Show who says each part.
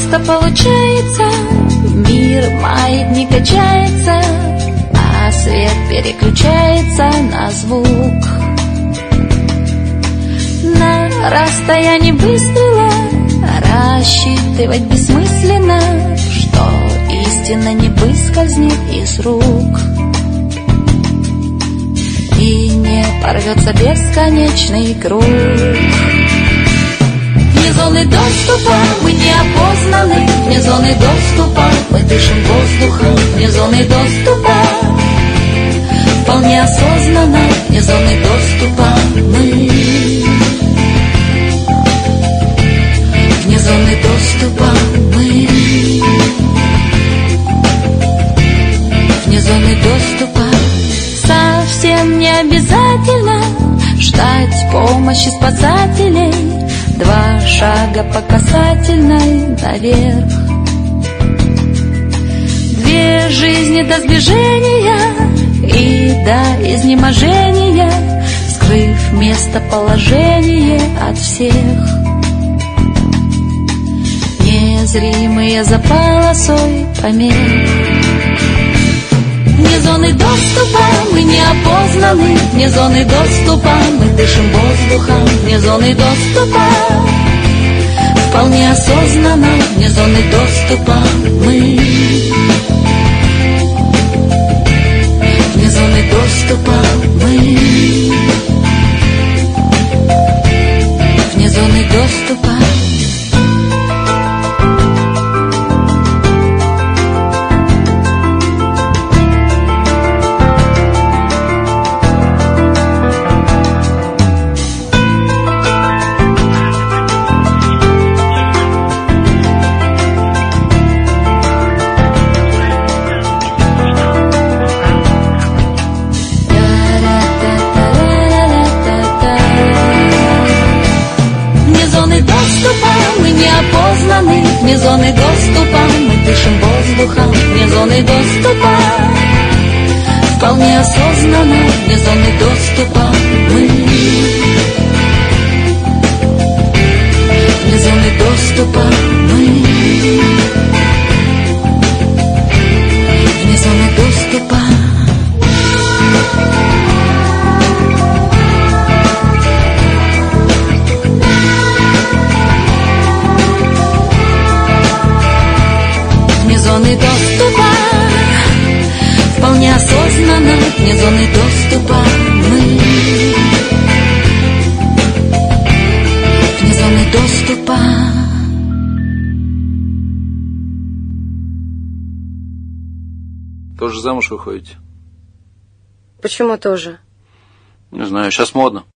Speaker 1: просто получается, мир маятник качается, а свет переключается на звук. На расстоянии выстрела рассчитывать бессмысленно, что истина не выскользнет из рук и не порвется бесконечный круг. Вне зоны доступа мы неопознаны, вне зоны доступа мы дышим воздухом, вне зоны доступа вполне осознанно, вне зоны доступа мы. Вне зоны доступа мы. Вне зоны доступа. Совсем не обязательно ждать помощи спасателей. 2 шага по касательной наверх. 2 жизни до сближения и до изнеможения, скрыв местоположение от всех. Незримые за полосой помех. Вне зоны доступа мы неопознаны, вне зоны доступа мы дышим воздухом, вне зоны доступа вполне осознанно, вне зоны доступа мы. Вне зоны доступа мы. Вне зоны доступа. Вне зоны доступа мы дышим воздухом, вне зоны доступа вполне осознанно, вне зоны доступа мы. Вне зоны доступа мы. Вне зоны доступа. Вне зоны доступа вполне осознанно, вне зоны доступа мы. Вне зоны доступа.
Speaker 2: Тоже замуж выходите?
Speaker 3: Почему тоже?
Speaker 2: Не знаю, сейчас модно.